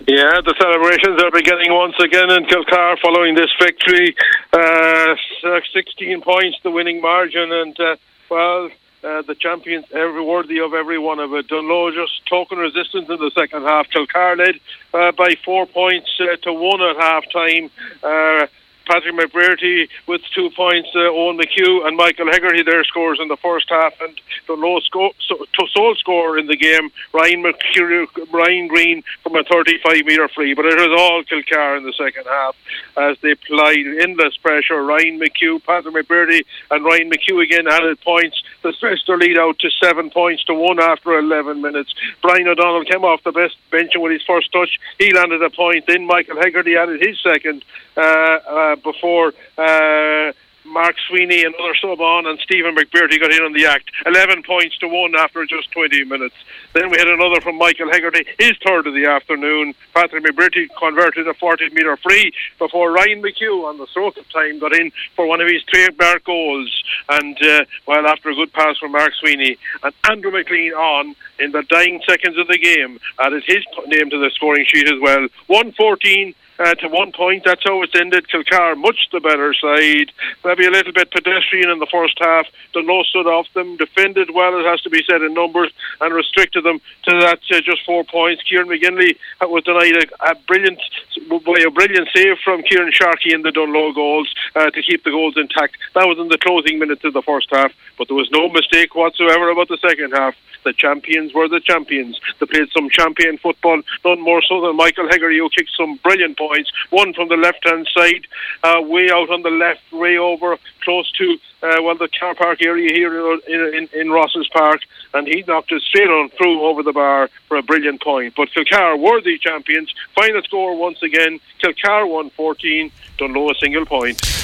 Yeah, the celebrations are beginning once again in Kilcar following this victory. 16 points, the winning margin, and the champions, worthy of every one of it. Dunloe just token resistance in the second half. Kilcar led by 4 points to 1 at half time. Patrick McBrearty with 2 points, Owen McHugh and Michael Hegarty, their scores in the first half, and the sole scorer in the game, Ryan Green from a 35-metre free. But it was all Kilcar in the second half as they applied endless pressure. Ryan McHugh, Patrick McBrearty and Ryan McHugh again added points to stretch their lead out to 7 points to 1 after 11 minutes. Brian O'Donnell came off the best bench with his first touch. He landed a point. Then Michael Hegarty added his second before Mark Sweeney, another sub on, and Stephen McBrearty got in on the act. 11 points to 1 after just 20 minutes. Then we had another from Michael Hegarty, his third of the afternoon. Patrick McBrearty converted a 40-metre free before Ryan McHugh on the stroke of time got in for one of his trademark goals. And after a good pass from Mark Sweeney, and Andrew McLean on in the dying seconds of the game added his name to the scoring sheet as well. 114 to 1 point. That's how it's ended. Kilcar, much the better side. Maybe a little bit pedestrian in the first half. Dunloe stood off them, defended well, it has to be said, in numbers, and restricted them to that just 4 points. Kieran McGinley was denied a brilliant save from Kieran Sharkey in the Dunloe goals to keep the goals intact. That was in the closing minutes of the first half, but there was no mistake whatsoever about the second half. The champions were the champions. They played some champion football, none more so than Michael Hegarty, who kicked some brilliant points. One from the left-hand side, way out on the left, way over, close to the car park area here in Ross's Park, and he knocked it straight on through over the bar for a brilliant point. But Kilcar, worthy champions. Final score once again, Kilcar 114, Dunloe a single point.